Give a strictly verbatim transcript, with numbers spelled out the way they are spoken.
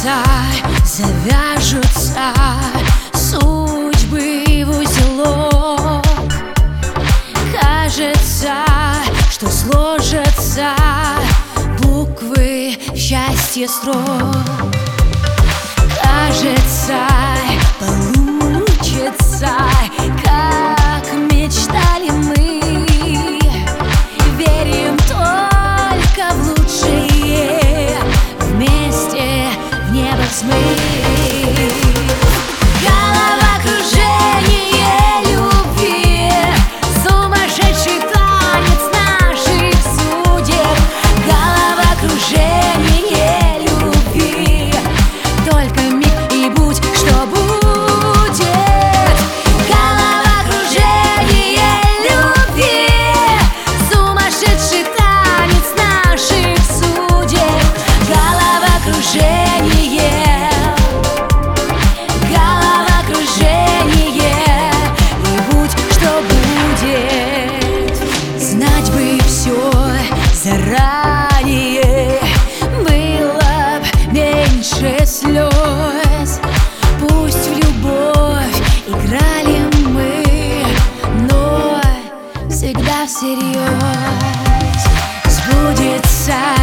кажется, завяжутся судьбы в узелок. Кажется, что сложатся буквы в счастье строк. Кажется, получится, как мечтали мы. Верим только в лучшее, вместе в небо взмыть. Головокружение любви, сумасшедший танец наших судеб. Головокружение любви, только миг и будь, что будет. Головокружение любви, сумасшедший танец наших судеб. Головокружение, головокружение, и будь, что будет. Знать бы все заранее, было б меньше слез. Пусть в любовь играли мы, но всегда всерьез. Сбудется